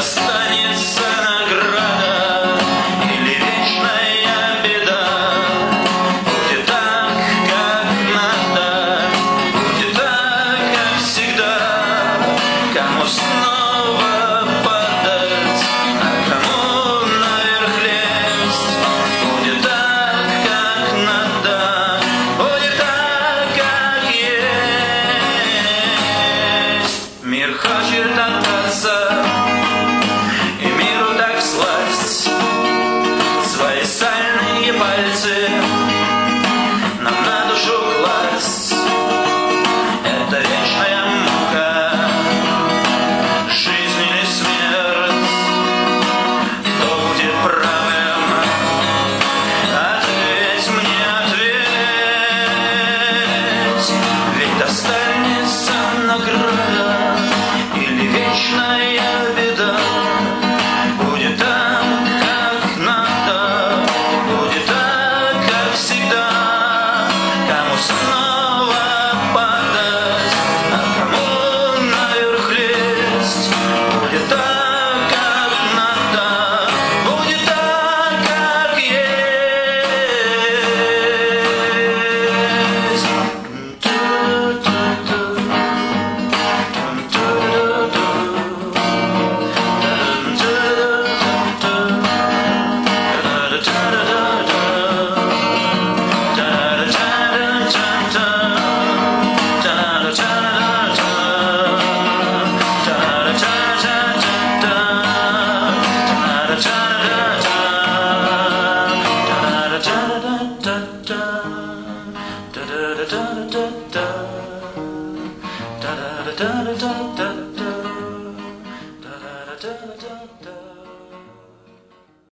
останется награда или вечная беда. Будет так, как надо, будет так, как всегда. Кому снова падать, а кому наверх лезть. Будет так, как надо, будет так, как есть. Мир хочет отдаться, и миру так всласть свои сальные пальцы нам на душу класть. Это вечная мука, жизнь или смерть. Кто будет правым? Ответь мне, ответь. Ведь достанется награда или вечная беда. Будет так, как надо, будет так, как всегда. Кому снова падать, а кому наверх лезть. Будет так, как надо, будет так, как есть. Da da da da da da da da da da da da.